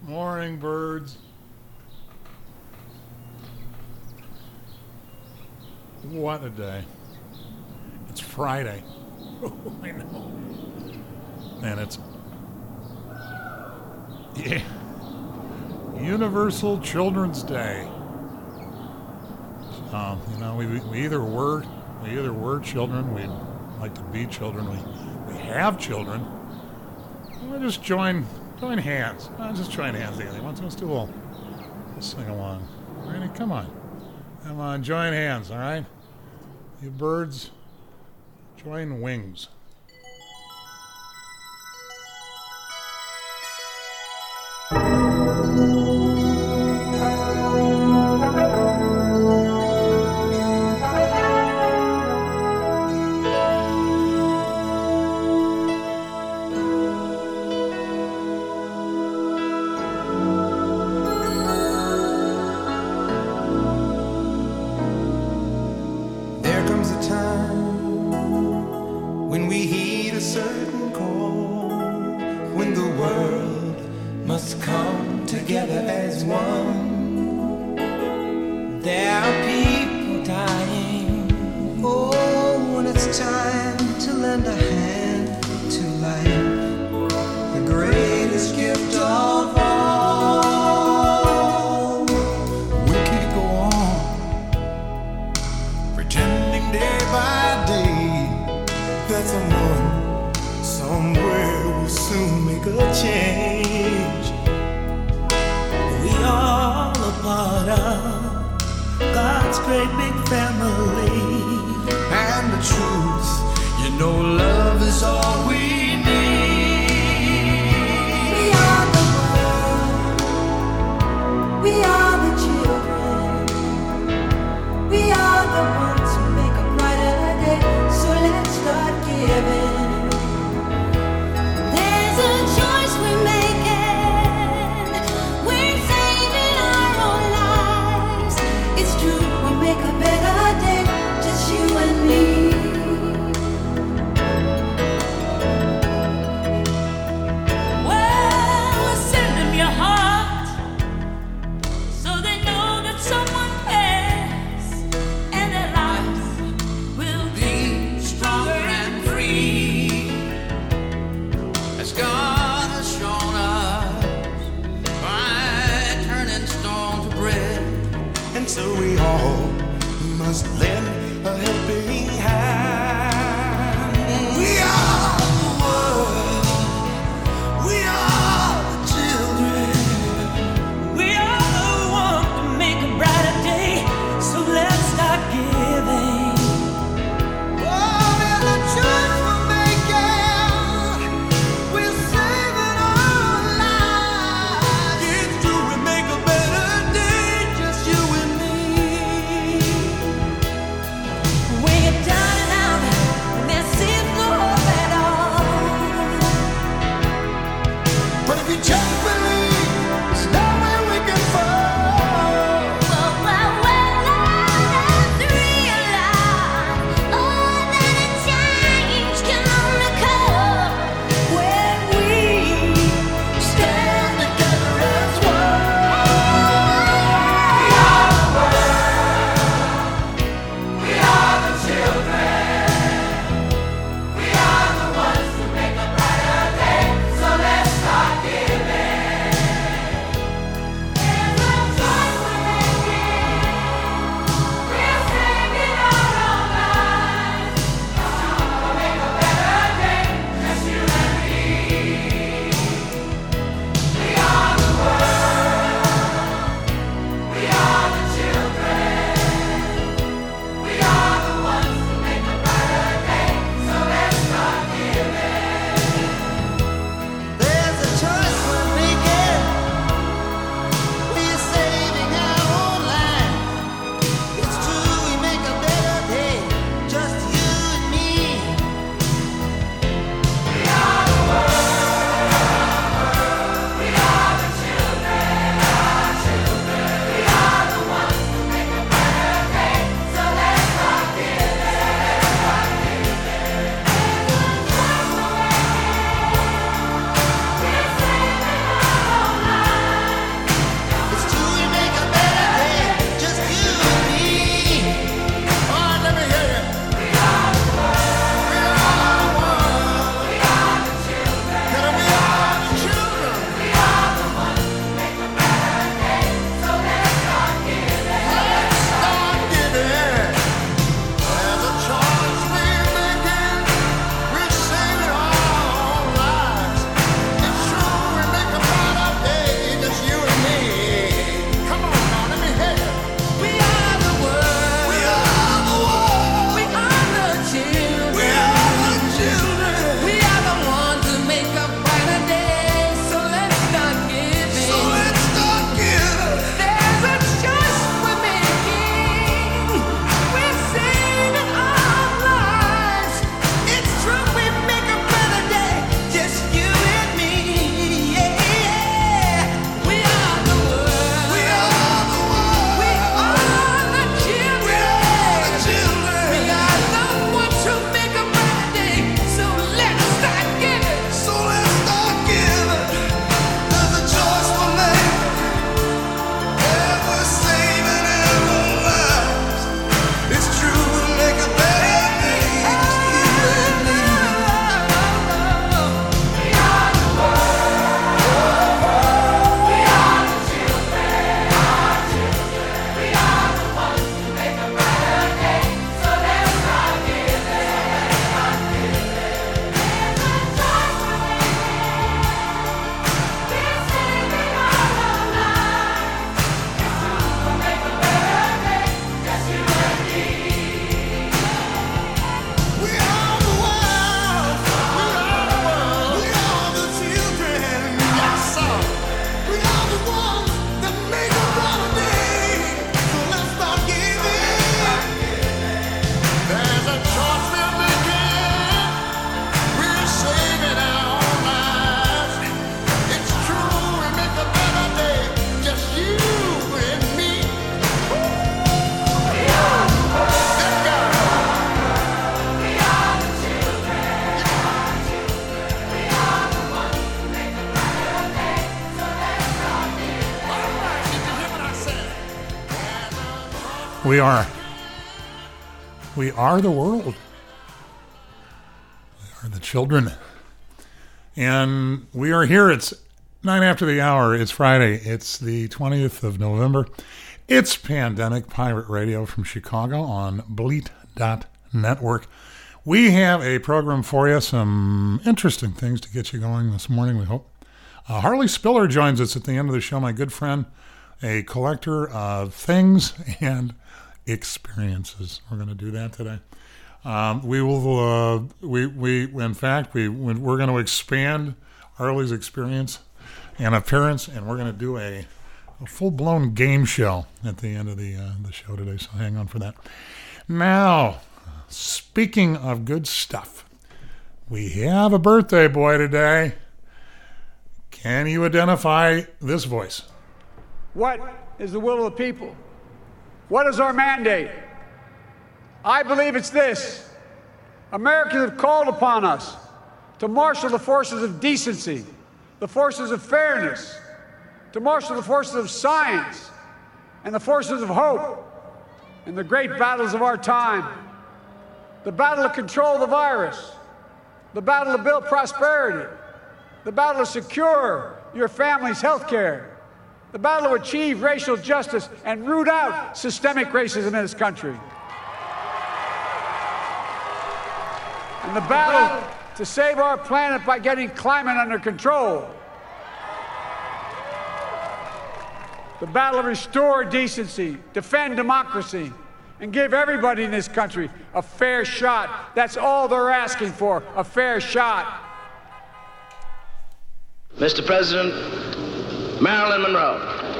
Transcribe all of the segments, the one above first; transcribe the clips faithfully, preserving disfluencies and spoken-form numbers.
Morning, birds. What a day. It's Friday. Oh, I know. And it's... Yeah. Universal Children's Day. Um, you know, we, we either were we either were children, we'd like to be children, we, we have children. We'll just join join hands. Uh, just join hands together. Let's, let's do all. Let's sing along. Ready? Come on. Come on, join hands, all right? You birds, join wings. Wait We are. We are the world. We are the children. And we are here. It's nine after the hour. It's Friday. It's the twentieth of November. It's Pandemic Pirate Radio from Chicago on Bleat dot network. We have a program for you. Some interesting things to get you going this morning, we hope. Uh, Harley Spiller joins us at the end of the show, my good friend, a collector of things and experiences. We're going to do that today. Um, we will, uh, we, we, in fact, we, we're going to expand Harley's experience and appearance, and we're going to do a, a full-blown game show at the end of the, uh, the show today, so hang on for that. Now, speaking of good stuff, we have a birthday boy today. Can you identify this voice? What is the will of the people? What is our mandate? I believe it's this. Americans have called upon us to marshal the forces of decency, the forces of fairness, to marshal the forces of science and the forces of hope in the great battles of our time. The battle to control the virus, the battle to build prosperity, the battle to secure your family's health care, the battle to achieve racial justice and root out systemic racism in this country. And the battle to save our planet by getting climate under control. The battle to restore decency, defend democracy, and give everybody in this country a fair shot. That's all they're asking for, a fair shot. Mister President, Marilyn Monroe.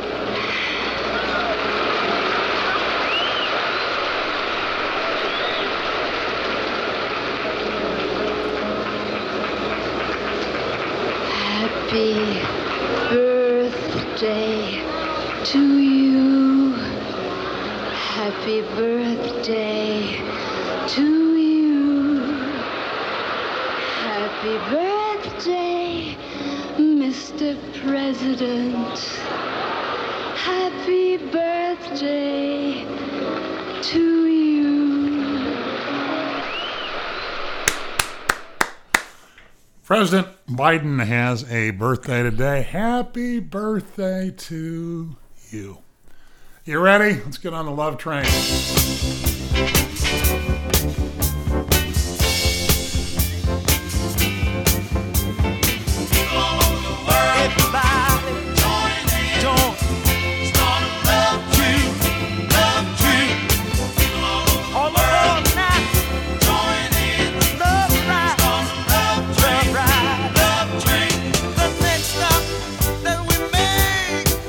Happy birthday to you. Happy birthday to you. Happy birthday, Mister President. Happy birthday to you. President Biden has a birthday today. Happy birthday to you. You ready? Let's get on the love train.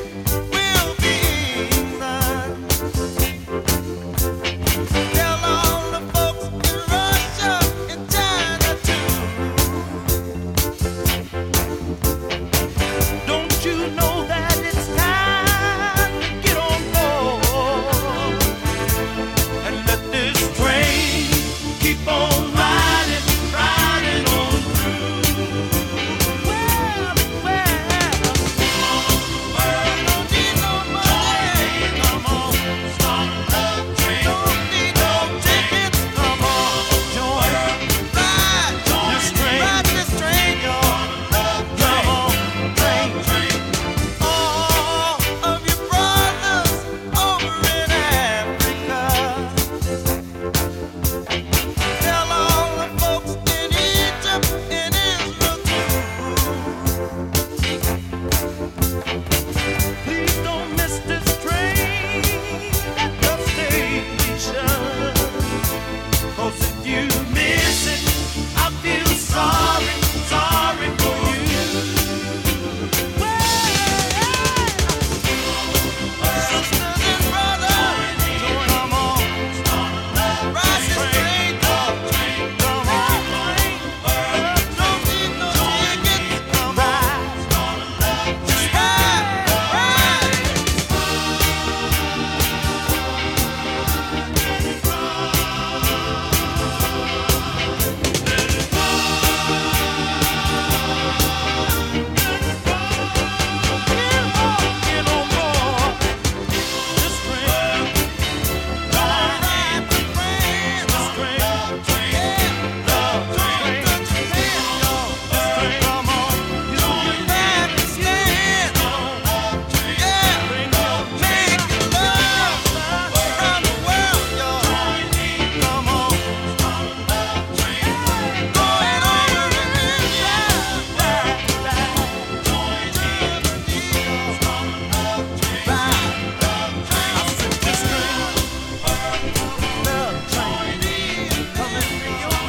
Tell all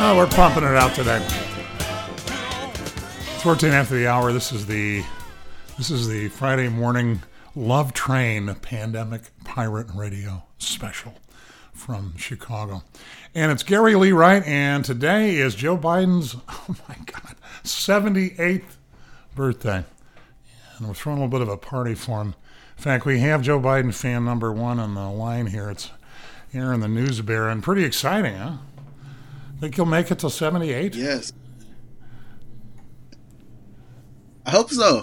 Oh, we're pumping it out today. It's fourteen after the hour. This is the this is the Friday morning Love Train Pandemic Pirate Radio special from Chicago. And it's Gary Lee Wright, and today is Joe Biden's, oh my God, seventy-eighth birthday. And we're throwing a little bit of a party for him. In fact, we have Joe Biden fan number one on the line here. It's here in the News Bear, and pretty exciting, huh? Think he'll make it till seventy-eight? Yes. I hope so.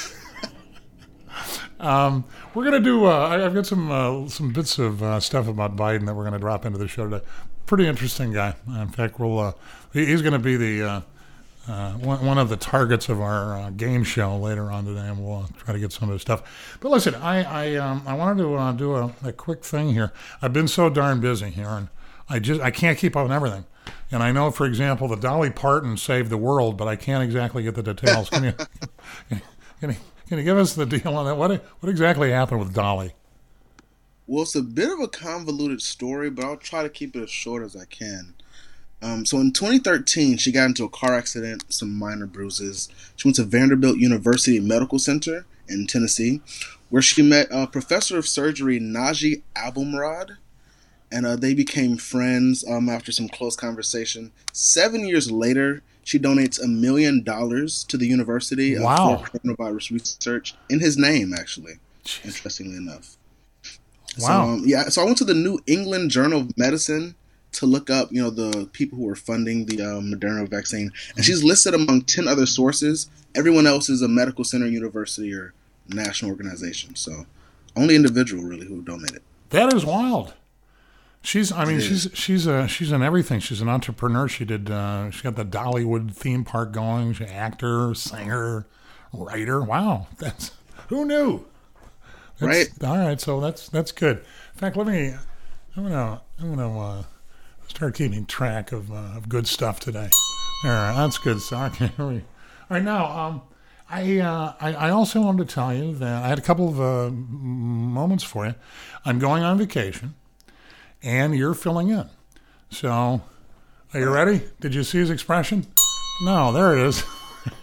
um, we're going to do, uh, I've got some uh, some bits of uh, stuff about Biden that we're going to drop into the show today. Pretty interesting guy. In fact, we'll uh, he, he's going to be the uh, uh, one, one of the targets of our uh, game show later on today, and we'll uh, try to get some of his stuff. But listen, I I, um, I wanted to uh, do a, a quick thing here. I've been so darn busy here, and I just I can't keep up on everything. And I know, for example, that Dolly Parton saved the world, but I can't exactly get the details. Can you, can you, can you give us the deal on that? What what exactly happened with Dolly? Well, it's a bit of a convoluted story, but I'll try to keep it as short as I can. Um, so in twenty thirteen, she got into a car accident, some minor bruises. She went to Vanderbilt University Medical Center in Tennessee, where she met a professor of surgery, Naji Abumrad. And uh, they became friends um, after some close conversation. Seven years later, she donates a million dollars to the university uh, wow. for coronavirus research in his name, actually, Jeez. Interestingly enough. Wow. So, um, yeah, so I went to the New England Journal of Medicine to look up, you know, the people who were funding the uh, Moderna vaccine. And she's listed among ten other sources. Everyone else is a medical center, university, or national organization. So only individual, really, who donated. That is wild. She's, I mean, she's she's a she's in everything. She's an entrepreneur. She did, uh, she got the Dollywood theme park going. She's an actor, singer, writer. Wow, that's who knew? That's, right. All right, so that's that's good. In fact, let me, I'm gonna I'm gonna uh, start keeping track of uh, of good stuff today. All right, that's good. So okay, all right, now um, I, uh, I I also wanted to tell you that I had a couple of uh, moments for you. I'm going on vacation. And you're filling in. So, are you ready? Did you see his expression? No, there it is.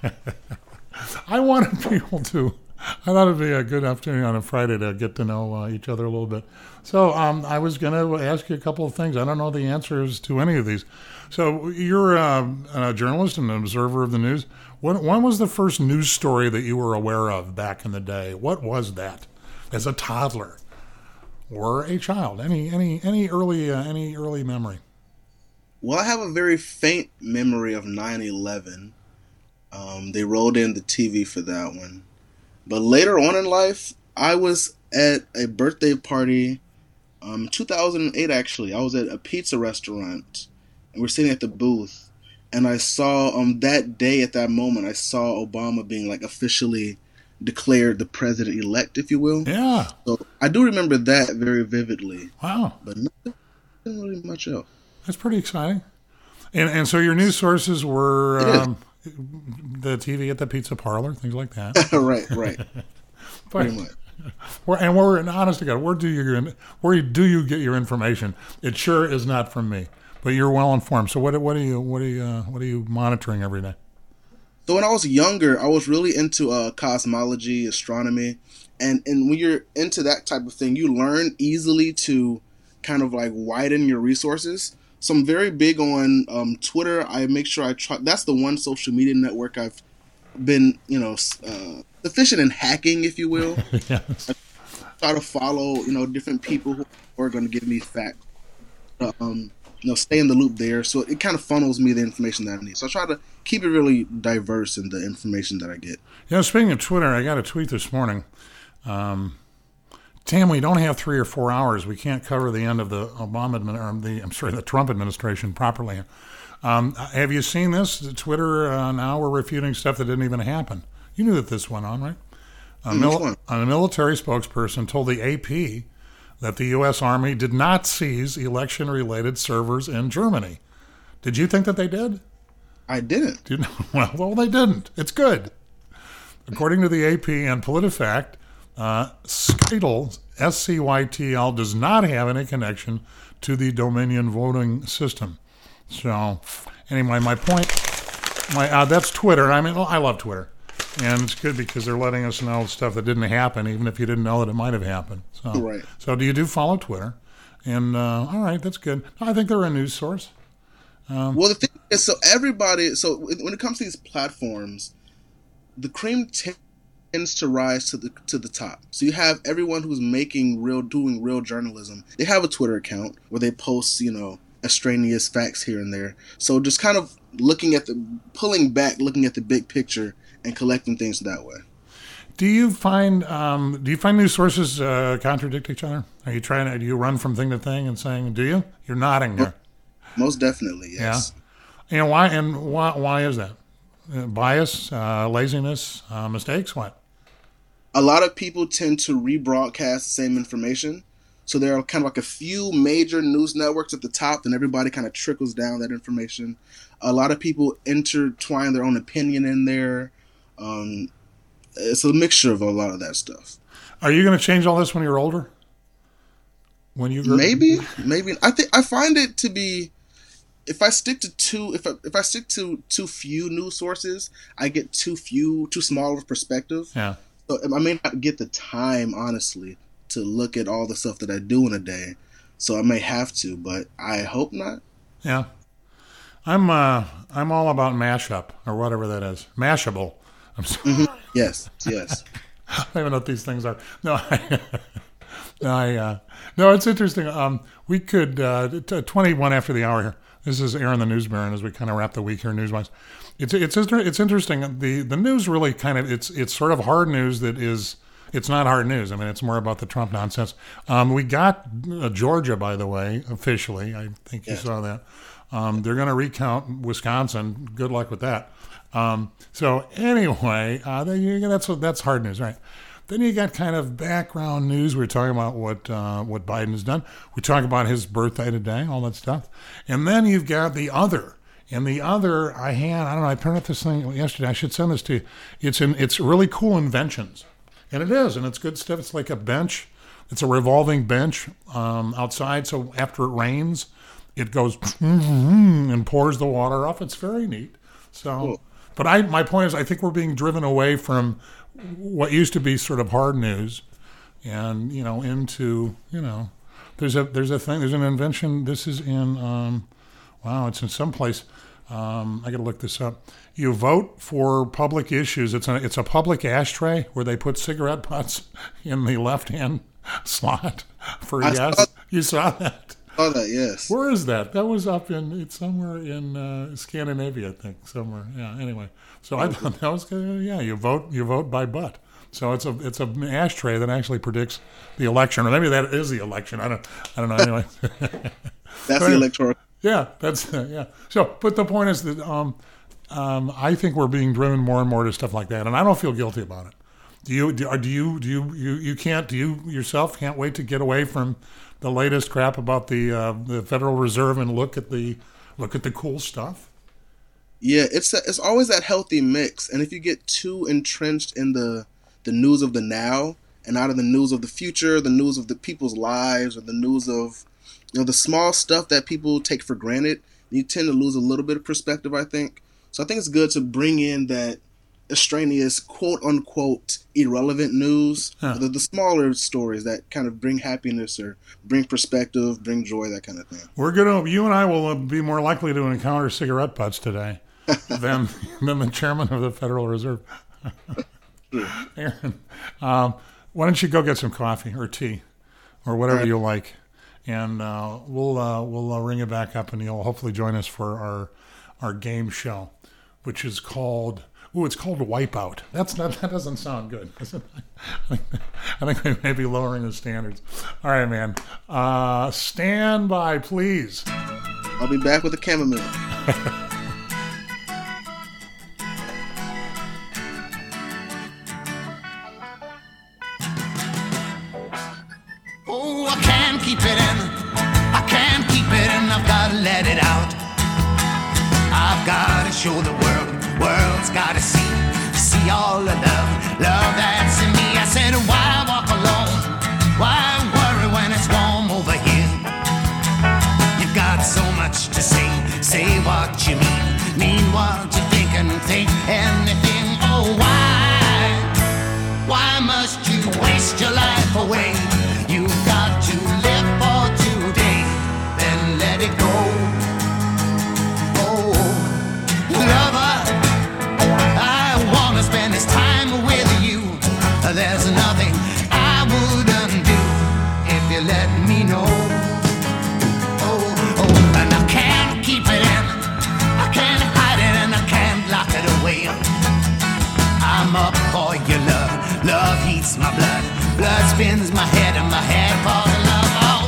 I wanted people to, I thought it'd be a good opportunity on a Friday to get to know uh, each other a little bit. So, um, I was going to ask you a couple of things. I don't know the answers to any of these. So, you're uh, a journalist and an observer of the news. When, when was the first news story that you were aware of back in the day? What was that as a toddler? Or a child, any any any early uh, any early memory? Well, I have a very faint memory of nine eleven. Um, they rolled in the T V for that one. But later on in life, I was at a birthday party, um, two thousand eight actually. I was at a pizza restaurant, and we're sitting at the booth, and I saw um that day at that moment, I saw Obama being like officially declared the president-elect, if you will. Yeah. So I do remember that very vividly. Wow. But nothing really much else. That's pretty exciting. And and so your news sources were um, the T V at the pizza parlor, things like that. right, right. But, pretty much. Where, and where, and honest to God, where do you where do you get your information? It sure is not from me, but you're well informed. So what what are you what are you uh, what are you monitoring every day? So when I was younger, I was really into uh, cosmology, astronomy, and, and when you're into that type of thing, you learn easily to kind of like widen your resources. So I'm very big on um, Twitter. I make sure I try. That's the one social media network I've been, you know, uh, efficient in hacking, if you will. Yes. I try to follow, you know, different people who are going to give me facts. Um, you know, stay in the loop there. So it kind of funnels me the information that I need. So I try to keep it really diverse in the information that I get. You know, speaking of Twitter, I got a tweet this morning. Um, Tam, we don't have three or four hours. We can't cover the end of the Obama, or the I'm sorry, the Trump administration properly. Um, have you seen this? Twitter uh, now we're refuting stuff that didn't even happen. You knew that this went on, right? A, mil- a military spokesperson told the A P that the U S Army did not seize election-related servers in Germany. Did you think that they did? I didn't. Did you know? Well, well, they didn't. It's good. According to the A P and PolitiFact, uh, Scytl, S C Y T L, does not have any connection to the Dominion voting system. So, Anyway, my point, my uh, that's Twitter. I mean, I love Twitter. And it's good because they're letting us know stuff that didn't happen, even if you didn't know that it might have happened. So, Right. So do you do follow Twitter? And uh, all right, that's good. I think they're a news source. Um, well, the thing is, so everybody, so when it comes to these platforms, the cream tends to rise to the to the top. So you have everyone who's making real, doing real journalism. They have a Twitter account where they post, you know, extraneous facts here and there. So just kind of looking at the, pulling back, looking at the big picture, and collecting things that way. Do you find um, do you find news sources uh, contradict each other? Are you trying to do you run from thing to thing and saying, do you? You're nodding there. Most definitely, yes. Yeah. You know why? And why? Why is that? Uh, bias, uh, laziness, uh, mistakes. What? A lot of people tend to rebroadcast the same information. So there are kind of like a few major news networks at the top, and everybody kind of trickles down that information. A lot of people intertwine their own opinion in there. Um, it's a mixture of a lot of that stuff. Are you going to change all this when you're older? When you grow- maybe, maybe I think I find it to be, if I stick to too, if I, if I stick to too few news sources, I get too few, too small of a perspective. Yeah. So I may not get the time, honestly, to look at all the stuff that I do in a day. So I may have to, but I hope not. Yeah. I'm uh, I'm all about mashup or whatever that is. Mashable. I'm sorry. Mm-hmm. Yes, yes. I don't even know what these things are. No, I, no, I, uh, no, it's interesting. Um, we could, uh, t- twenty-one after the hour here. This is Aaron the News Baron as we kind of wrap the week here news-wise. It's, it's, it's interesting. The, the news really kind of, it's, it's sort of hard news that is, it's not hard news. I mean, it's more about the Trump nonsense. Um, we got uh, Georgia, by the way, officially. I think you Yeah. saw that. Um, they're going to recount Wisconsin. Good luck with that. Um, so anyway, uh, that's that's hard news, right? Then you got kind of background news. We're talking about what uh, what Biden's done. We talk about his birthday today, all that stuff, and then you've got the other. And the other, I had, I don't know, I printed this thing yesterday. I should send this to you. It's in, it's really cool inventions, and it is, and it's good stuff. It's like a bench. It's a revolving bench um, outside. So after it rains, it goes and pours the water off. It's very neat. So. Cool. But I, my point is, I think we're being driven away from what used to be sort of hard news, and you know, into you know, there's a there's a thing, there's an invention. This is in, um, wow, it's in some place. Um, I got to look this up. You vote for public issues. It's a it's a public ashtray where they put cigarette butts in the left hand slot for I yes. Saw, you saw that. Saw that, yes. Where is that? That was up in, it's somewhere in uh, Scandinavia, I think, somewhere. Yeah, anyway. So I thought that was good. Yeah, you vote you vote by butt. So it's a it's an ashtray that actually predicts the election. Or maybe that is the election. I don't I don't know. Anyway. That's the electoral. Yeah, that's, uh, yeah. So, but the point is that um, um, I think we're being driven more and more to stuff like that. And I don't feel guilty about it. Do you, do, do you, do you, you, you can't, do you yourself can't wait to get away from the latest crap about the uh, the Federal Reserve and look at the look at the cool stuff? Yeah, it's a, it's always that healthy mix, and if you get too entrenched in the the news of the now and out of the news of the future, the news of the people's lives, or the news of you know the small stuff that people take for granted, you tend to lose a little bit of perspective, I think. So I think it's good to bring in that extraneous, quote unquote, irrelevant news, huh. the, the smaller stories that kind of bring happiness or bring perspective, bring joy, that kind of thing. We're gonna, you and I will be more likely to encounter cigarette butts today than than the chairman of the Federal Reserve. Aaron, um, why don't you go get some coffee or tea or whatever right. you like, and uh, we'll uh, we'll uh, ring it back up, and you'll hopefully join us for our our game show, which is called. Ooh, it's called Wipeout. That's not. That doesn't sound good, does it? I think we may be lowering the standards. All right, man. Uh, stand by, please. I'll be back with the chamomile. Oh, I can't keep it in. I can't keep it in. I've got to let it out. I've got to show the world. World's gotta see, see all the love, love that's in me. I said, why walk alone? Why worry when it's warm over here? You've got so much to say, say what you mean. anything. Oh, why? Why must you waste your life away? You've got to live for today, then let it go. Oh, lover, I wanna spend this time with you. There's nothing I wouldn't do if you let me know. Oh, oh, and I can't keep it in, I can't hide it, and I can't lock it away. I'm up for your love, love heats my blood, blood spins my head, and my head falls in love. Oh.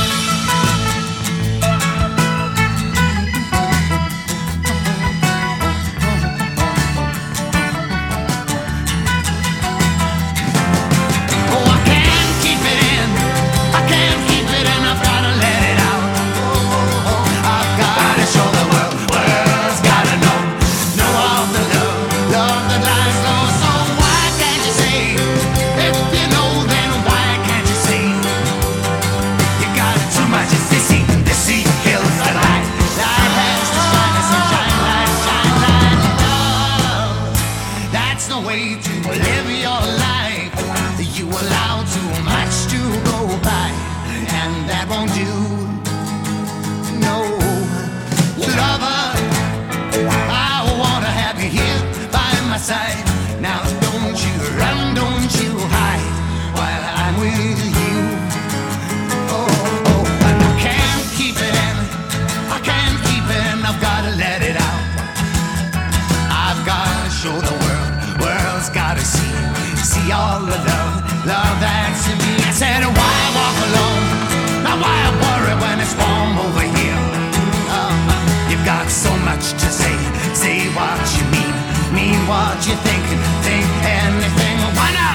Oh, I can't keep it in, I can't keep it in, I've gotta let it out. Oh, oh, oh, I've gotta show the world, world's gotta know, know all the love, love that lies low. So why can't you say, if you know, then why can't you say, you got too much deceit, deceit kills the light, light has to shine, the sunshine, light, shine, light, love. That's no way to live your life. You allow too much to go by, and that won't do. No, lover, I wanna have you here by my side. Now don't you run, don't you hide, while I'm with you. Oh, oh, and I can't keep it in, I can't keep it in, I've gotta let it out. I've gotta show the world, world's gotta see, see all the love, love that's in me. I said, why walk alone? Now why worry when it's warm over here? Um, you've got so much to say, say what you mean, mean what you think, think anything. Why not?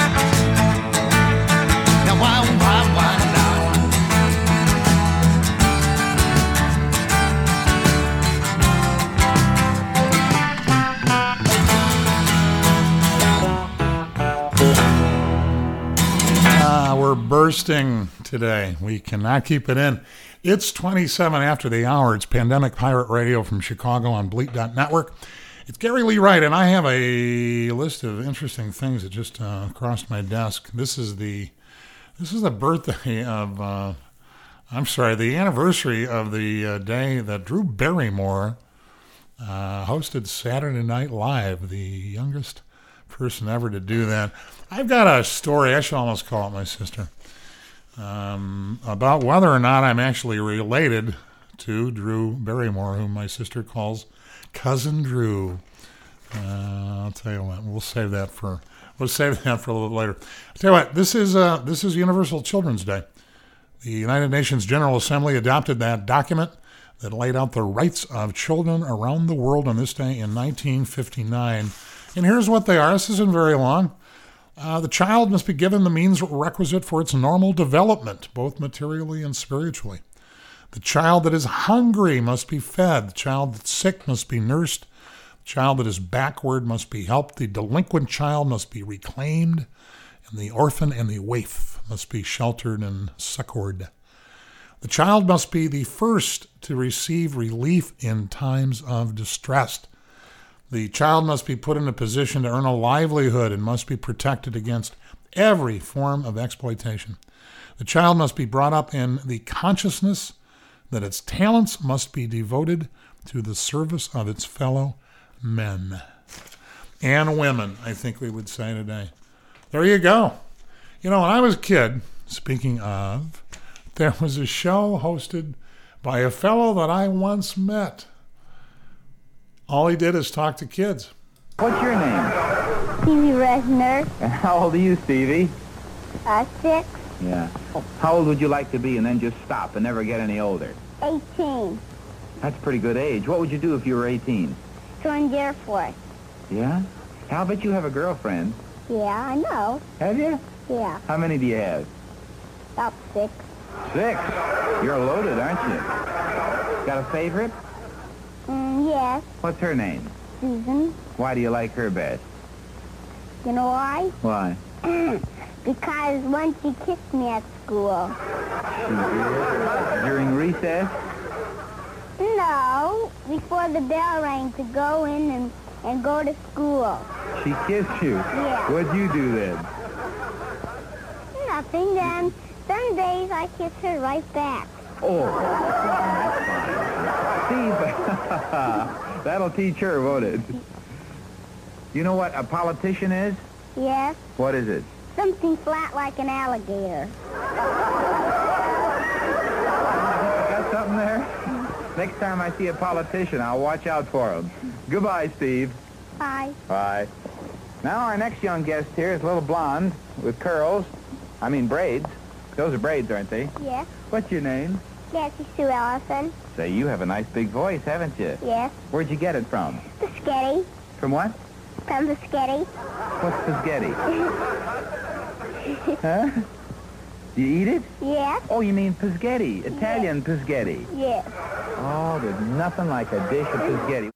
Now why, why, why not? Ah, we're bursting today. We cannot keep it in. It's twenty-seven after the hour. It's Pandemic Pirate Radio from Chicago on Bleat dot network. It's Gary Lee Wright, and I have a list of interesting things that just uh, crossed my desk. This is the this is the birthday of, uh, I'm sorry, the anniversary of the uh, day that Drew Barrymore uh, hosted Saturday Night Live, the youngest person ever to do that. I've got a story, I should almost call it my sister, um, about whether or not I'm actually related to Drew Barrymore, whom my sister calls Cousin Drew. Uh, I'll tell you what, we'll save that for we'll save that for a little later. I'll tell you what, this is uh, this is Universal Children's Day. The United Nations General Assembly adopted that document that laid out the rights of children around the world on this day in nineteen fifty-nine. And here's what they are. This isn't very long. Uh, the child must be given the means requisite for its normal development, both materially and spiritually. The child that is hungry must be fed. The child that's sick must be nursed. The child that is backward must be helped. The delinquent child must be reclaimed. And the orphan and the waif must be sheltered and succored. The child must be the first to receive relief in times of distress. The child must be put in a position to earn a livelihood and must be protected against every form of exploitation. The child must be brought up in the consciousness that its talents must be devoted to the service of its fellow men and women, I think we would say today. There you go. You know, when I was a kid, speaking of, there was a show hosted by a fellow that I once met. All he did is talk to kids. What's your name? Stevie Resner. And how old are you, Stevie? Uh, six. Yeah. How old would you like to be and then just stop and never get any older? eighteen. That's a pretty good age. What would you do if you were eighteen? Join the Air Force. Yeah? How about you have a girlfriend? Yeah, I know. Have you? Yeah, How many do you have? about six. Six. You're loaded, aren't you? Got a favorite? Mm, yes, What's her name? Susan. Why do you like her best? You know why? Why? Because once she kissed me at school. During recess? No, before the bell rang to go in and and go to school. She kissed you? Yeah. What'd you do then? Nothing. Then some days I kiss her right back. Oh, that's fine. Steve, that'll teach her, won't it? You know what a politician is? Yes. What is it? Something flat like an alligator. Got something there? Next time I see a politician, I'll watch out for him. Goodbye, Steve. Bye. Bye. Now our next young guest here is a little blonde with curls. I mean braids. Those are braids, aren't they? Yes. What's your name? Jesse Sue Ellison. Say, you have a nice big voice, haven't you? Yes. Where'd you get it from? Spaghetti. From what? From the spaghetti. What's spaghetti? Huh? You eat it? Yes. Oh, you mean spaghetti, Italian spaghetti. Yes. Oh, there's nothing like a dish of spaghetti.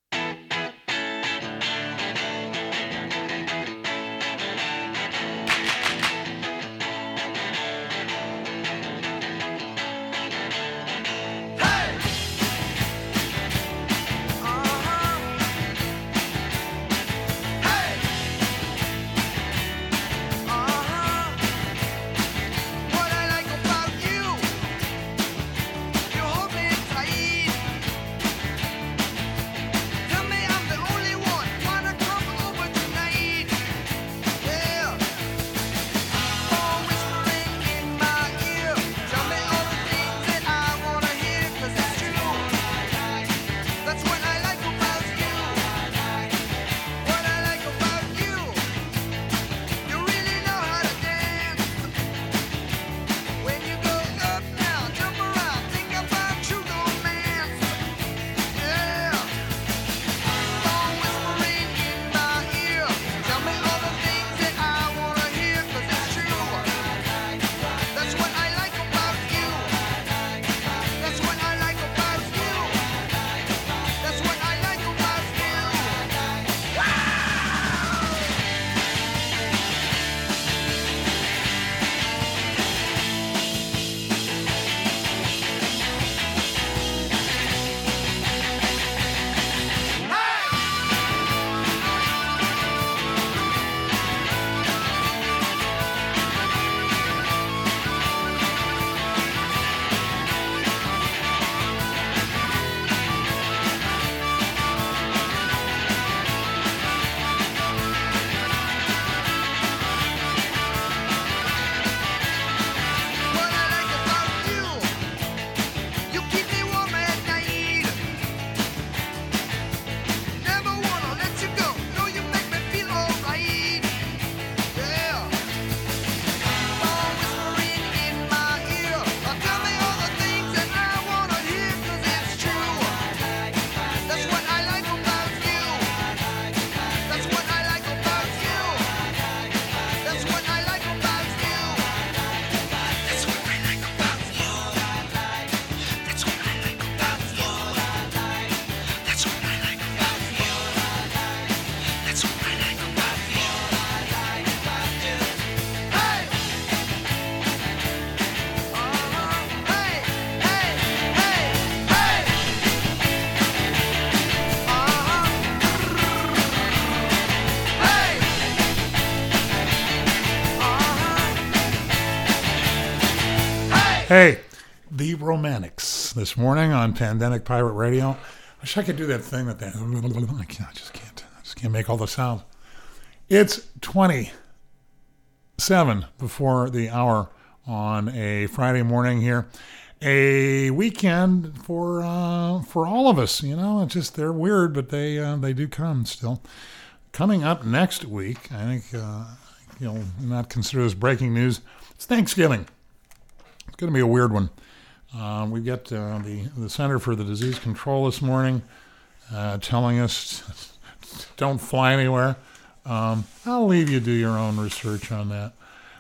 Hey, the Romantics this morning on Pandemic Pirate Radio. I wish I could do that thing that they, I can't, I just can't. I just can't make all the sounds. It's twenty-seven before the hour on a Friday morning here. A weekend for uh, for all of us, you know. It's just they're weird, but they uh, they do come still. Coming up next week, I think uh, you'll not consider this breaking news. It's Thanksgiving. It's going to be a weird one. Uh, we've got uh, the, the Center for the Disease Control this morning uh, telling us don't fly anywhere. Um, I'll leave you to do your own research on that.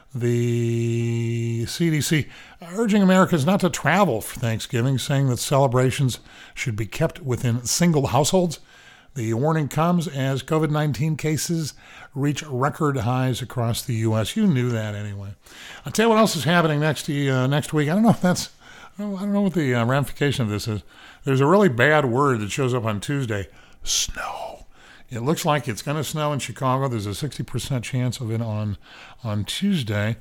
The C D C urging Americans not to travel for Thanksgiving, saying that celebrations should be kept within single households. The warning comes as covid nineteen cases reach record highs across the U S. You knew that anyway. I'll tell you what else is happening next uh, next week. I don't know if that's, I don't, I don't know what the uh, ramification of this is. There's a really bad word that shows up on Tuesday, snow. It looks like it's going to snow in Chicago. There's a sixty percent chance of it on on Tuesday.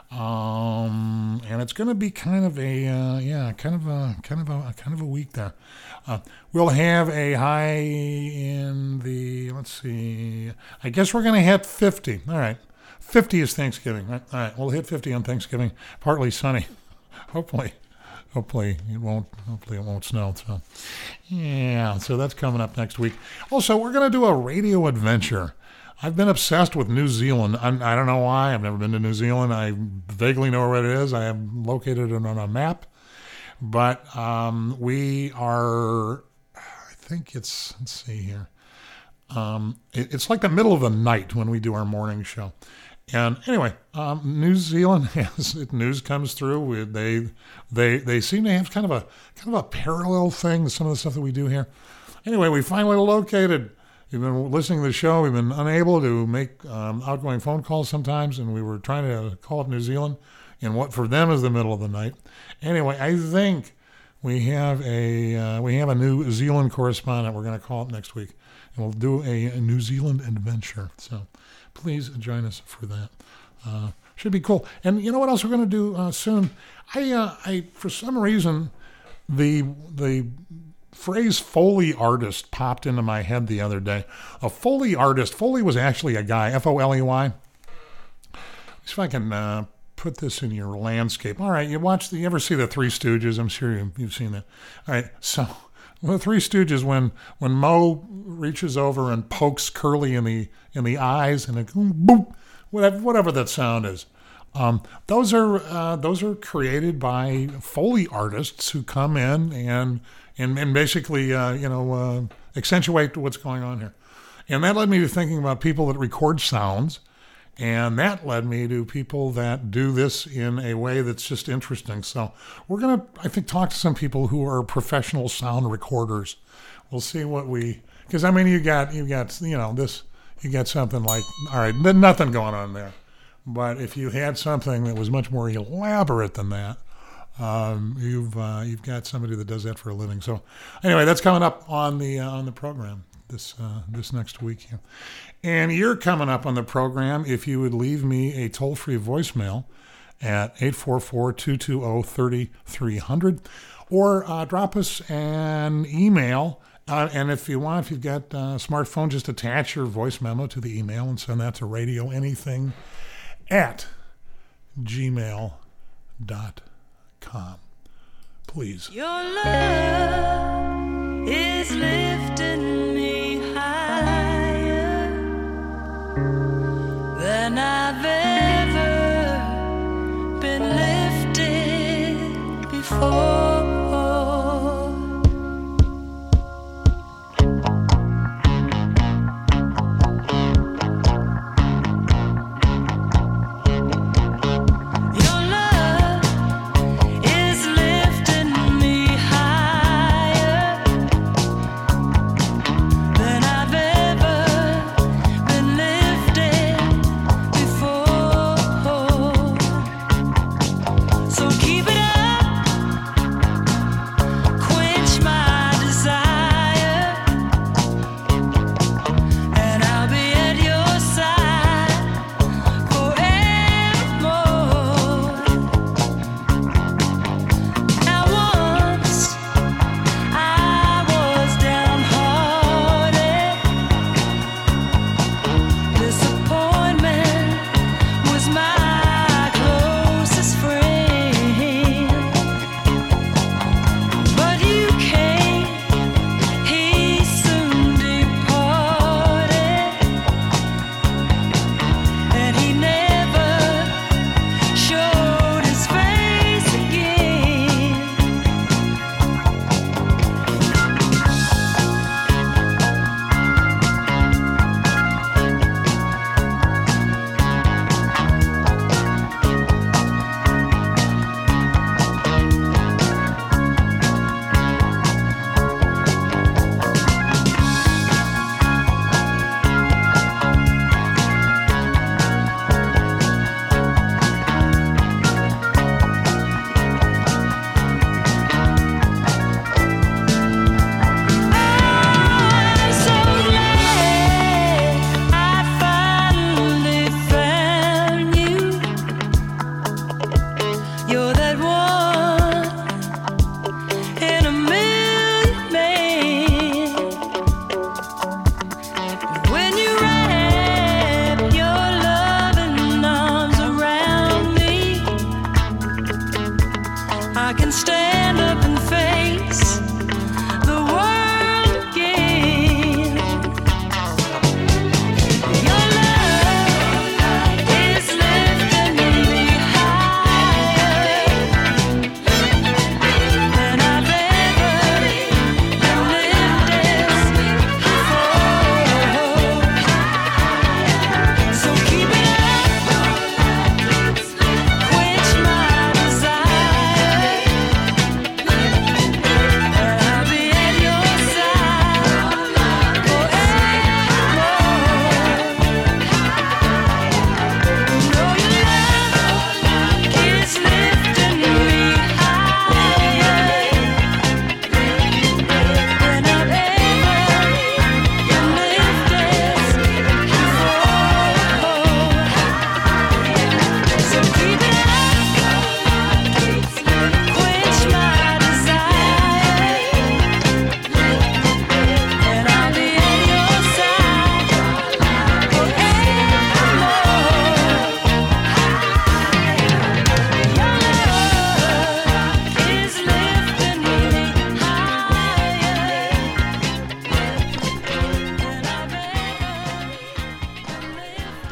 Um, and it's going to be kind of a, uh, yeah, kind of a, kind of a, kind of a week there. Uh, we'll have a high in the, let's see, I guess we're going to hit fifty. All right. fifty is Thanksgiving. All right. We'll hit fifty on Thanksgiving. Partly sunny. Hopefully. Hopefully it won't. Hopefully it won't snow. So, yeah. So that's coming up next week. Also, we're going to do a radio adventure. I've been obsessed with New Zealand. I'm, I don't know why. I've never been to New Zealand. I vaguely know where it is. I have located it on a map. But um, we are. I think it's. Let's see here. Um, it, it's like the middle of the night when we do our morning show. And anyway, um, New Zealand has news comes through. They they they seem to have kind of a kind of a parallel thing to some of the stuff that we do here. Anyway, we finally located. We've been listening to the show. We've been unable to make um, outgoing phone calls sometimes, and we were trying to call up New Zealand in what for them is the middle of the night. Anyway, I think we have a uh, we have a New Zealand correspondent. We're going to call up next week, and we'll do a, a New Zealand adventure. So. Please join us for that. Uh, should be cool. And you know what else we're going to do uh, soon? I, uh, I, for some reason, the the phrase Foley artist popped into my head the other day. A Foley artist. Foley was actually a guy. F O L E Y. See if I can uh, put this in your landscape. All right. You watch the. You ever see the Three Stooges? I'm sure you, you've seen that. All right. So. Well, the Three Stooges, when when Moe reaches over and pokes Curly in the in the eyes and it boop, whatever whatever that sound is, um, those are uh, those are created by Foley artists who come in and and and basically uh, you know uh, accentuate what's going on here, and that led me to thinking about people that record sounds. And that led me to people that do this in a way that's just interesting. So we're going to, I think, talk to some people who are professional sound recorders. We'll see what we, because I mean, you got, you got, you know, this, you got something like, all right, nothing going on there. But if you had something that was much more elaborate than that, um, you've, uh, you've got somebody that does that for a living. So anyway, that's coming up on the, uh, on the program this, uh, this next week here. And you're coming up on the program if you would leave me a toll-free voicemail at eight four four, two two zero, three three zero zero or uh, drop us an email. Uh, and if you want, if you've got a smartphone, just attach your voice memo to the email and send that to radioanything at gmail dot com. Please. Your love is lifting me higher than I've ever been lifted before.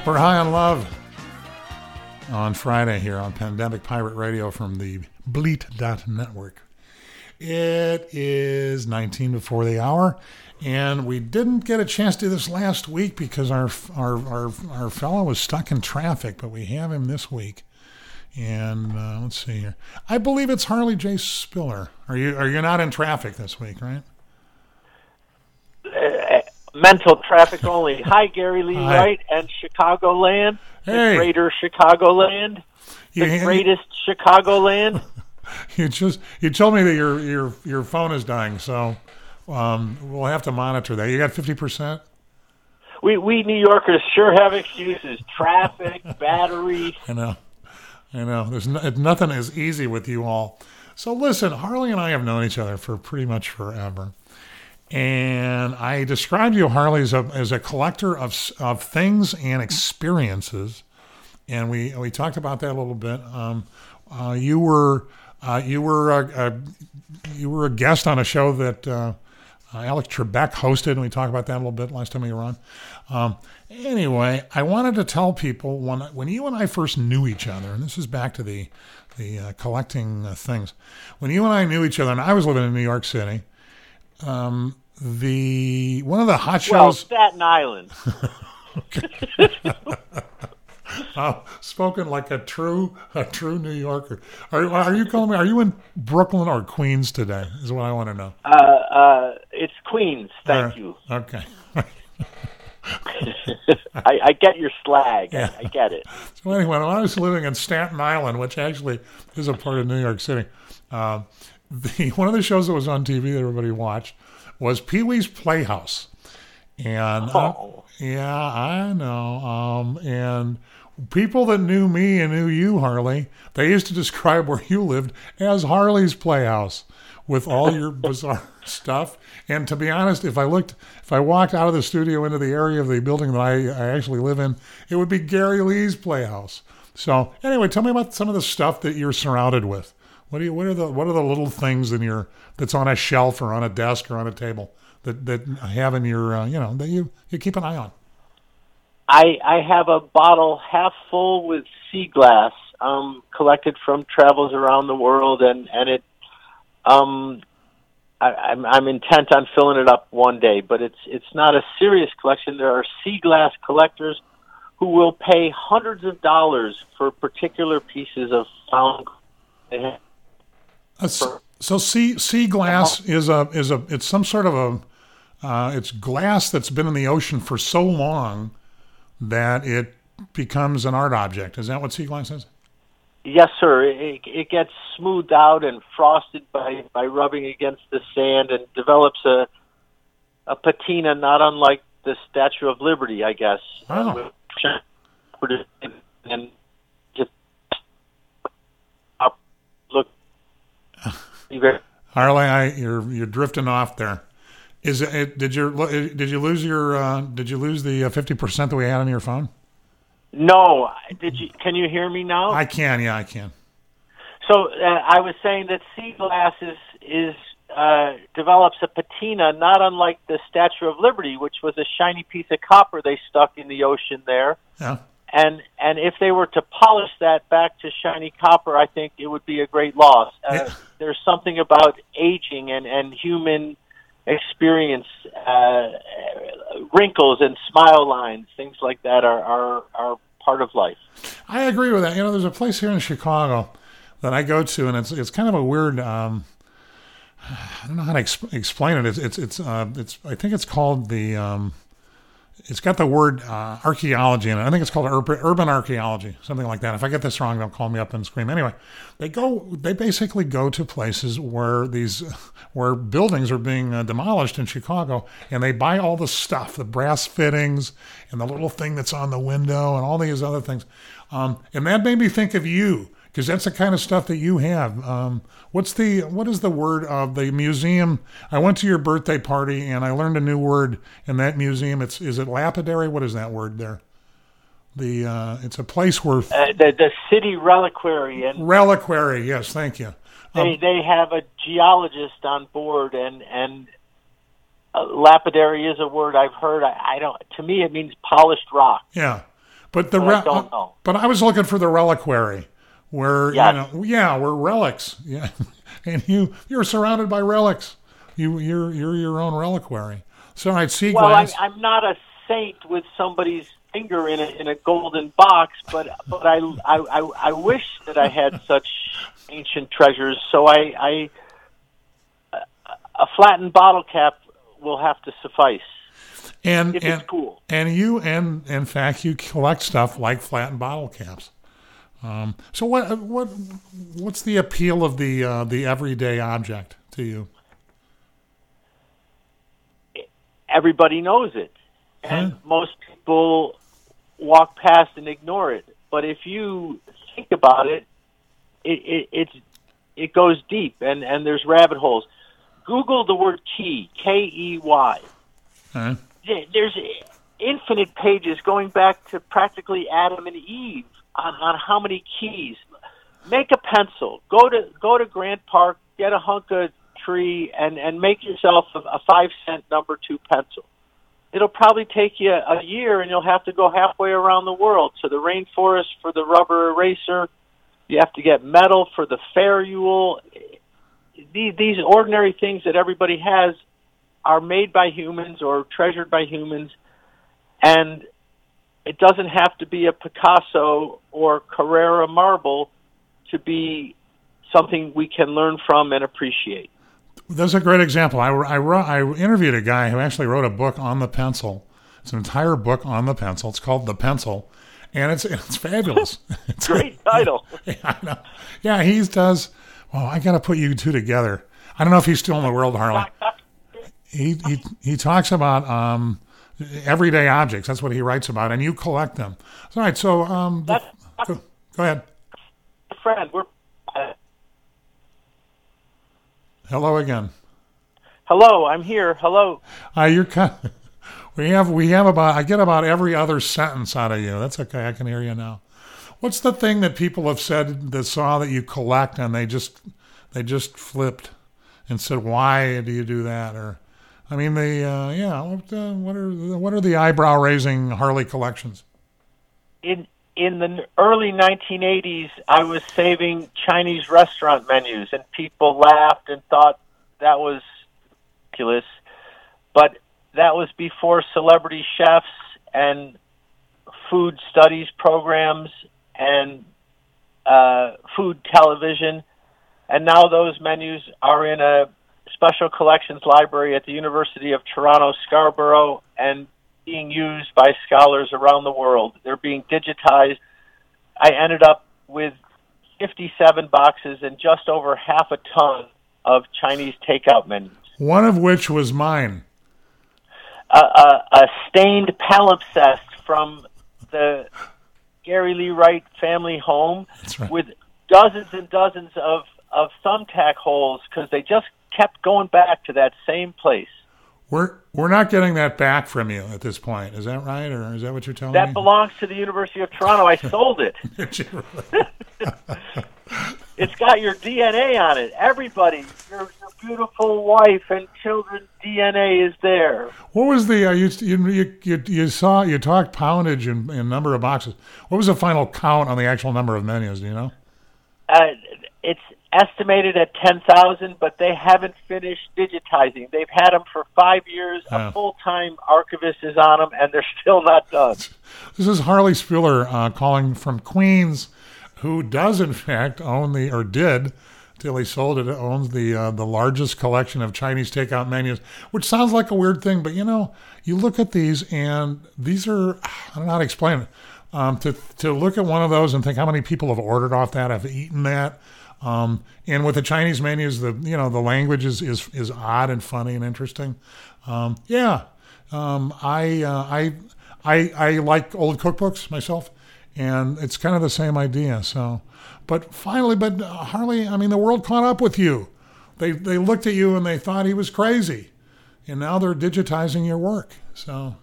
We're high on love on Friday here on Pandemic Pirate Radio from the Bleat dot network. It is nineteen before the hour, and we didn't get a chance to do this last week because our our our, our fellow was stuck in traffic, but we have him this week. And uh, let's see here. I believe it's Harley J. Spiller. Are you are you not in traffic this week, right? Uh, mental traffic only. Hi, Gary Lee Hi. Wright and Chicagoland, Hey. the greater Chicagoland, You- the greatest Chicagoland. You just you told me that your your your phone is dying, so um, we'll have to monitor that. You got fifty percent. We we New Yorkers sure have excuses. Traffic, battery. I know, I know. There's no, nothing is easy with you all. So listen, Harley and I have known each other for pretty much forever, and I described you, Harley, as a as a collector of s- of things and experiences, and we we talked about that a little bit. Um, uh, you were. Uh, you were a, a you were a guest on a show that uh, uh, Alex Trebek hosted, and we talked about that a little bit last time we were on. Um, anyway, I wanted to tell people when when you and I first knew each other, and this is back to the the uh, collecting uh, things. When you and I knew each other, and I was living in New York City, um, the one of the hot Well, shows. Staten Island. Oh, spoken like a true a true New Yorker. Are are you calling me? Are you in Brooklyn or Queens today? Is what I want to know. Uh, uh, it's Queens. Thank Uh, you. Okay. I, I get your slag. Yeah. I, I get it. So anyway, when I was living in Staten Island, which actually is a part of New York City, uh, the one of the shows that was on T V that everybody watched was Pee-wee's Playhouse, and uh, Oh. yeah, I know. Um, and people that knew me and knew you, Harley, they used to describe where you lived as Harley's Playhouse, with all your bizarre stuff. And to be honest, if I looked, if I walked out of the studio into the area of the building that I, I actually live in, it would be Gary Lee's Playhouse. So anyway, tell me about some of the stuff that you're surrounded with. What do you, what are the, what are the little things in your, that's on a shelf or on a desk or on a table that, that have in your, uh, you know, that you, you keep an eye on? I, I have a bottle half full with sea glass, um, collected from travels around the world, and, and it, um, I, I'm, I'm intent on filling it up one day, but it's it's not a serious collection. There are sea glass collectors who will pay hundreds of dollars for particular pieces of found. Uh, so so sea sea glass is a is a it's some sort of a uh, it's glass that's been in the ocean for so long that it becomes an art object. Is that what sea glass is? Yes, sir. It, it gets smoothed out and frosted by, by rubbing against the sand, and develops a a patina not unlike the Statue of Liberty, I guess. Oh. And just up, look. Harley, I you're you're drifting off there. Is it? Did you did you lose your uh, did you lose the fifty percent that we had on your phone? No, did you? Can you hear me now? I can, yeah, I can. So uh, I was saying that sea glass is, is uh, develops a patina not unlike the Statue of Liberty, which was a shiny piece of copper they stuck in the ocean there. Yeah. And and if they were to polish that back to shiny copper, I think it would be a great loss. Uh, Yeah. There's something about aging and, and human experience, uh, wrinkles and smile lines, things like that are, are, are part of life. I agree with that. You know, there's a place here in Chicago that I go to, and it's it's kind of a weird. Um, I don't know how to exp- explain it. It's it's it's uh, it's. I think it's called the. Um, it's got the word uh, archaeology in it. I think it's called urban, urban archaeology, something like that. If I get this wrong, don't call me up and scream. Anyway, they go. They basically go to places where these where buildings are being uh, demolished in Chicago, and they buy all the stuff, the brass fittings, and the little thing that's on the window, and all these other things. Um, and that made me think of you, because that's the kind of stuff that you have. Um, what's the what is the word of the museum? I went to your birthday party and I learned a new word in that museum. It's is it lapidary? What is that word there? The uh, it's a place where Uh, the, the city reliquary, and reliquary. Yes, thank you. they Um, they have a geologist on board, and and uh, lapidary is a word I've heard. I, I don't. To me, it means polished rock. yeah, But the but re- I don't know. But I was looking for the reliquary, where Yes. you know, yeah, we're relics. Yeah, and you you're surrounded by relics. You you're you're your own reliquary. So I see Well, I'm, glass. I'm not a saint with somebody's finger in a in a golden box, but but I I, I, I wish that I had such ancient treasures. So I, I a flattened bottle cap will have to suffice. And if and it's cool. and you and in fact you collect stuff like flattened bottle caps. Um, so what what what's the appeal of the uh, the everyday object to you? Everybody knows it, and Huh? most people walk past and ignore it. But if you think about it, it it it's, it goes deep, and, and there's rabbit holes. Google the word key, K E Y. Huh? There's infinite pages going back to practically Adam and Eve on, on how many keys. Make a pencil. Go to go to Grant Park, get a hunk of tree, and, and make yourself a, a five cent number two pencil. It'll probably take you a year, and you'll have to go halfway around the world to the rainforest for the rubber eraser. You have to get metal for the ferrule. These, these ordinary things that everybody has are made by humans or treasured by humans, and it doesn't have to be a Picasso or Carrara marble to be something we can learn from and appreciate. That's a great example. I, I, wrote, I interviewed a guy who actually wrote a book on the pencil. It's an entire book on the pencil. It's called The Pencil, and it's it's fabulous. It's Great title. Yeah, I know. Yeah, he does. Well, I got to put you two together. I don't know if he's still in the world, Harley. He he he talks about um, everyday objects. That's what he writes about, and you collect them. All right. So um, the, go, go ahead. Friend, we're. Uh, Hello again. Hello, I'm here. Hello. Uh, you're kind of, we have we have about I get about every other sentence out of you. That's okay. I can hear you now. What's the thing that people have said that saw that you collect and they just they just flipped and said, "Why do you do that?" Or, I mean, they uh, yeah. What, uh, what are the, what are the eyebrow raising Harley collections? In in the early nineteen eighties, I was saving Chinese restaurant menus, and people laughed and thought that was ridiculous. But that was before celebrity chefs and food studies programs and uh, food television. And now those menus are in a special collections library at the University of Toronto, Scarborough, and being used by scholars around the world. They're being digitized. I ended up with fifty-seven boxes and just over half a ton of Chinese takeout menus. One of which was mine. Uh, a, a stained palimpsest from the Gary Lee Wright family home. That's right. With dozens and dozens of, of thumbtack holes because they just kept going back to that same place. We're we're not getting that back from you at this point. Is that right, or is that what you're telling That me? belongs to the University of Toronto. I sold it. Did you really? It's got your D N A on it. Everybody, your, your beautiful wife and children's D N A is there. What was the uh, you, you you you saw you talked poundage and, and number of boxes? What was the final count on the actual number of menus? Do you know? Uh, it's estimated at ten thousand, but they haven't finished digitizing. They've had them for five years. Yeah. A full-time archivist is on them, and they're still not done. This is Harley Spiller uh, calling from Queens, who does in fact own the or did till he sold it owns the uh, the largest collection of Chinese takeout menus, which sounds like a weird thing, but you know, you look at these and these are I don't know how to explain it. Um, to to look at one of those and think how many people have ordered off that, have eaten that. Um, and with the Chinese menus, the you know the language is is, is odd and funny and interesting. Um, yeah, um, I, uh, I I I like old cookbooks myself, and it's kind of the same idea. So, but finally, but uh, Harley, I mean, the world caught up with you. They they looked at you and they thought he was crazy, and now they're digitizing your work. So.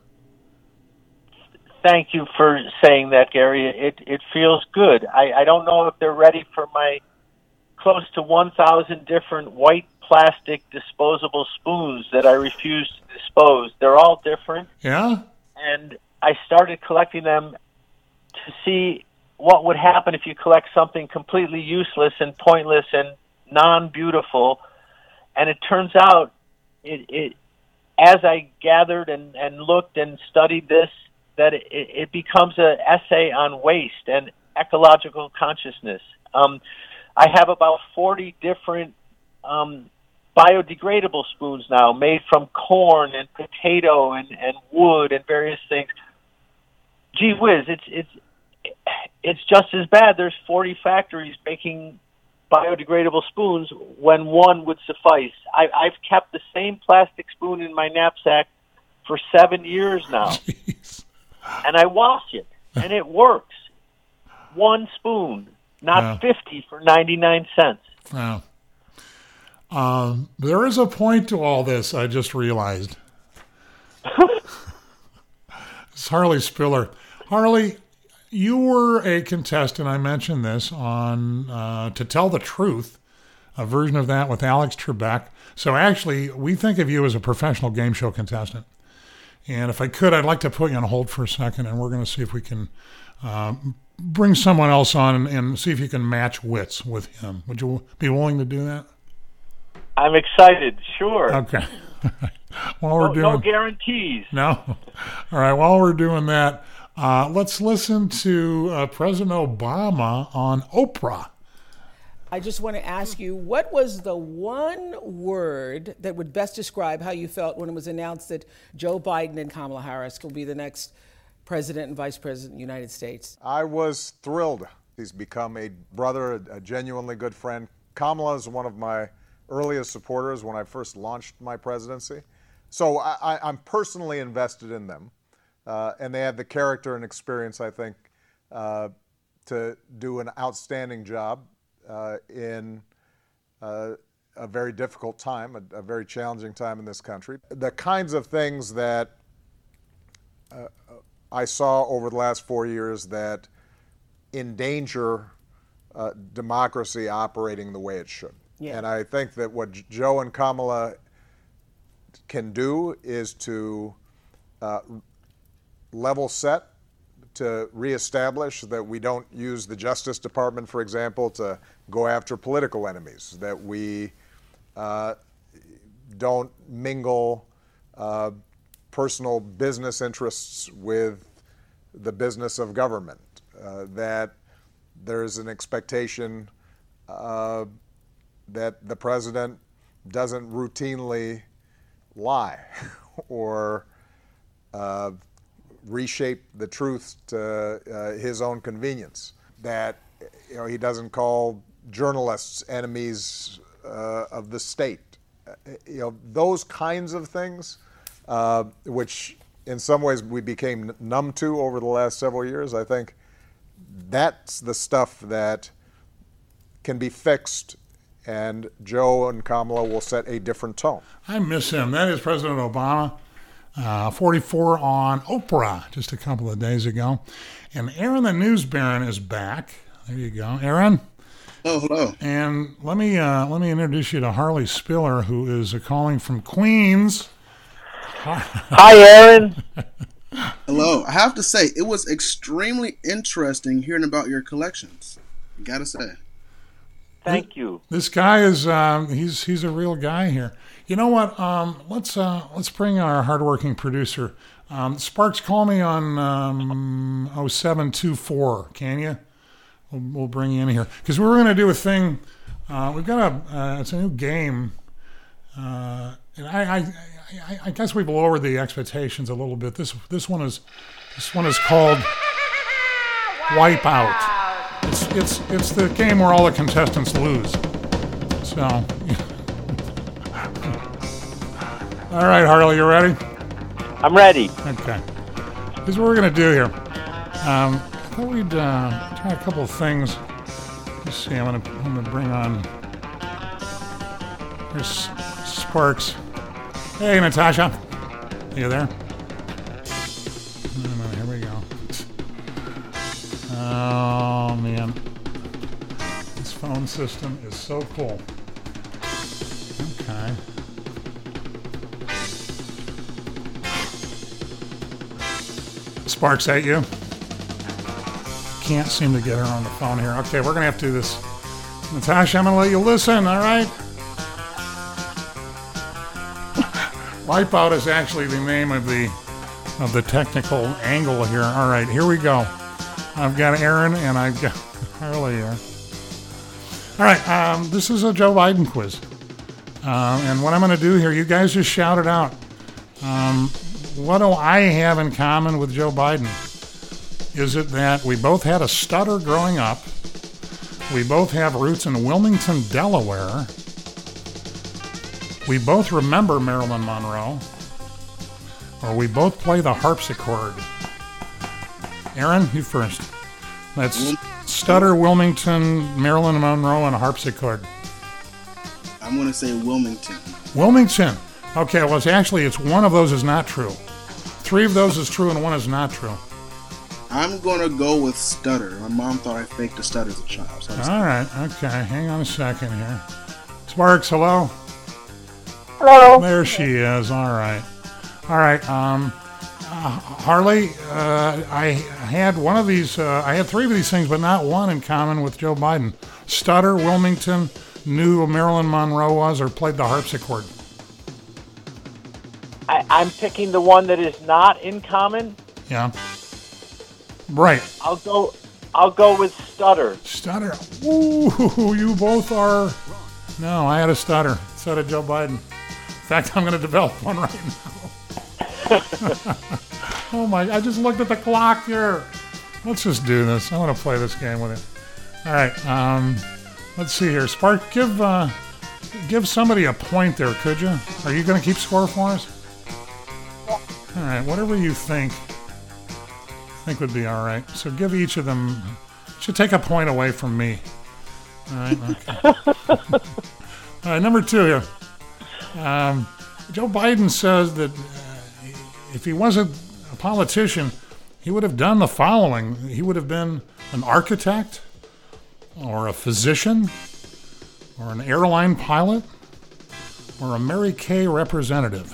Thank you for saying that, Gary. It it feels good. I, I don't know if they're ready for my close to one thousand different white plastic disposable spoons that I refuse to dispose. They're all different. Yeah? And I started collecting them to see what would happen if you collect something completely useless and pointless and non-beautiful. And it turns out, it, it as I gathered and, and looked and studied this, that it, it becomes an essay on waste and ecological consciousness. Um, I have about forty different um, biodegradable spoons now, made from corn and potato and, and wood and various things. Gee whiz, it's it's it's just as bad. There's forty factories making biodegradable spoons when one would suffice. I, I've kept the same plastic spoon in my knapsack for seven years now. Jeez. And I wash it, and it works. One spoon, not yeah. fifty for ninety-nine cents. Wow. Um, there is a point to all this, I just realized. It's Harley Spiller. Harley, you were a contestant, I mentioned this, on uh, To Tell the Truth, a version of that with Alex Trebek. So actually, we think of you as a professional game show contestant. And if I could, I'd like to put you on hold for a second, and we're going to see if we can uh, bring someone else on and, and see if you can match wits with him. Would you be willing to do that? I'm excited, sure. Okay. While we're no, doing, no guarantees. No? All right, while we're doing that, uh, let's listen to uh, President Obama on Oprah. I just want to ask you, what was the one word that would best describe how you felt when it was announced that Joe Biden and Kamala Harris will be the next president and vice president of the United States? I was thrilled. He's become a brother, a, a genuinely good friend. Kamala is one of my earliest supporters when I first launched my presidency. So I, I, I'm personally invested in them. Uh, and they have the character and experience, I think, uh, to do an outstanding job uh, in uh, a very difficult time, a, a very challenging time in this country. The kinds of things that uh, I saw over the last four years that endanger uh, democracy operating the way it should. Yeah. And I think that what Joe and Kamala can do is to uh, level set, to reestablish that we don't use the Justice Department, for example, to go after political enemies, that we uh, don't mingle uh, personal business interests with the business of government, uh, that there's an expectation uh, that the president doesn't routinely lie or uh, reshape the truth to uh, his own convenience, that you know he doesn't call journalists enemies uh, of the state. Uh, you know, those kinds of things, uh, which in some ways we became numb to over the last several years. I think that's the stuff that can be fixed, and Joe and Kamala will set a different tone. I miss him. That is President Obama, uh, forty-four on Oprah just a couple of days ago. And Aaron the News Baron is back. There you go. Aaron? Oh, hello. And let me uh, let me introduce you to Harley Spiller, who is uh, calling from Queens. Hi, Aaron. Hello. I have to say, it was extremely interesting hearing about your collections. I gotta say. Thank you. This guy is um, he's he's a real guy here. You know what? Um, let's uh, let's bring our hardworking producer. Um, Sparks, call me on um, oh seven two four. Can you? We'll, we'll bring you in here because we're going to do a thing. Uh, we've got a uh, it's a new game, uh, and I, I I I guess we've lowered the expectations a little bit. This this one is this one is called Wipeout. It's it's it's the game where all the contestants lose. So, all right, Harley, you ready? I'm ready. Okay. Here's what we're gonna do here. Um, I thought we'd uh, try a couple of things. Let's see. I'm gonna I'm gonna bring on. Here's Sparks. Hey, Natasha. Are you there? Here we go. Oh, man. This phone system is so cool. Okay. Sparks, that you? can't seem to get her on the phone here. Okay, we're going to have to do this. Natasha, I'm going to let you listen, all right? Wipeout is actually the name of the of the technical angle here. All right, here we go. I've got Aaron and I've got Harley here. All right, um, this is a Joe Biden quiz. Uh, and what I'm going to do here, you guys just shout it out. Um, what do I have in common with Joe Biden? Is it that we both had a stutter growing up? We both have roots in Wilmington, Delaware. We both remember Marilyn Monroe. Or we both play the harpsichord. Aaron, you first. That's stutter, Wilmington, Marilyn Monroe, and a harpsichord. I'm going to say Wilmington. Wilmington. Okay, well, it's actually, it's one of those is not true. Three of those is true and one is not true. I'm going to go with stutter. My mom thought I faked a stutter as a child. So All right, okay. Hang on a second here. Sparks, hello? Hello. There she is. All right. All right. Um, uh, Harley, uh, I had one of these, uh, I had three of these things, but not one in common with Joe Biden. Stutter, Wilmington, knew who Marilyn Monroe was, or played the harpsichord. I, I'm picking the one that is not in common. Yeah. Right. I'll go. I'll go with stutter. Stutter. Ooh, you both are. No, I had a stutter. So did Joe Biden. In fact, I'm going to develop one right now. Oh my! I just looked at the clock here. Let's just do this. I want to play this game with it. All right. Um, let's see here. Spark, give uh, give somebody a point there, could you? Are you going to keep score for us? All right. Whatever you think. I think would be all right. So give each of them. Should take a point away from me. All right. Okay. All right. Number two here. Um, Joe Biden says that uh, if he wasn't a politician, he would have done the following. He would have been an architect, or a physician, or an airline pilot, or a Mary Kay representative.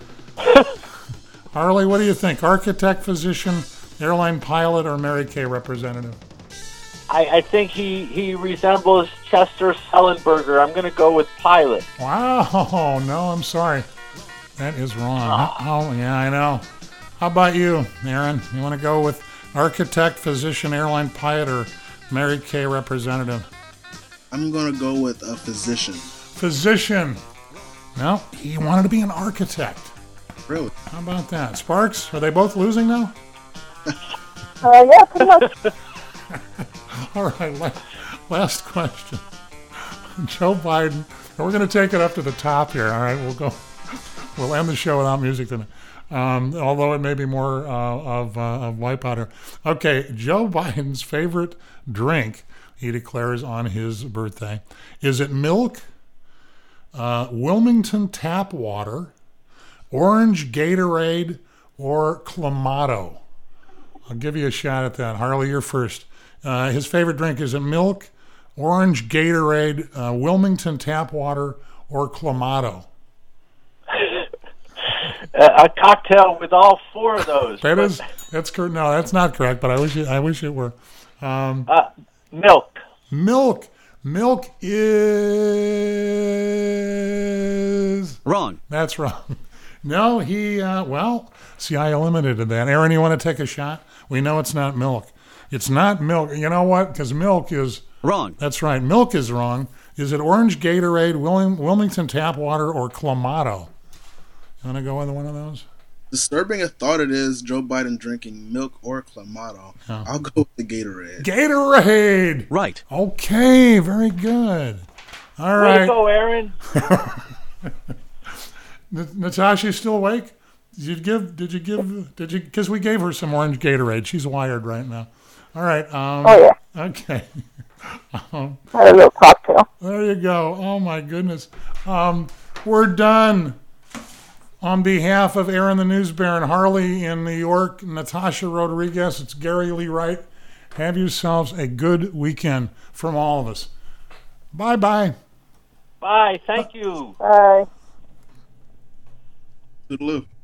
Harley, what do you think? Architect, physician, airline pilot, or Mary Kay representative? I, I think he, he resembles Chester Sullenberger. I'm going to go with pilot. Wow. No, I'm sorry. That is wrong. Oh, yeah, I know. How about you, Aaron? You want to go with architect, physician, airline pilot, or Mary Kay representative? I'm going to go with a physician. Physician. No, he wanted to be an architect. Really? How about that? Sparks, are they both losing now? Uh, yeah, pretty much. All right, last question. Joe Biden, we're going to take it up to the top here. All right, we'll go. We'll end the show without music tonight. Um, although it may be more uh, of, uh, of Wipeout here. Okay, Joe Biden's favorite drink, he declares on his birthday, is it milk, uh, Wilmington tap water, orange Gatorade, or Clamato? I'll give you a shot at that. Harley, you're first. Uh, his favorite drink, is it milk, orange Gatorade, uh, Wilmington tap water, or Clamato? A cocktail with all four of those. That is, that's correct. No, that's not correct, but I wish it, I wish it were. Um, uh, milk. Milk. Milk is... Wrong. That's wrong. No, he, uh, well, see, I eliminated that. Aaron, you want to take a shot? We know it's not milk. It's not milk. You know what? Because milk is... Wrong. That's right. Milk is wrong. Is it orange Gatorade, Willing, Wilmington tap water, or Clamato? You want to go with one of those? Disturbing a thought it is Joe Biden drinking milk or Clamato. Oh. I'll go with the Gatorade. Gatorade! Right. Okay, very good. All Way right. to go, Aaron. Natasha, you still awake? Did you give, did you give, did you, because we gave her some orange Gatorade. She's wired right now. All right. Um, oh, yeah. Okay. um, I had a little cocktail. There you go. Oh, my goodness. Um, we're done. On behalf of Aaron the News Baron, Harley in New York, Natasha Rodriguez, it's Gary Lee Wright. Have yourselves a good weekend from all of us. Bye-bye. Bye. Thank you. Bye. Toodaloo.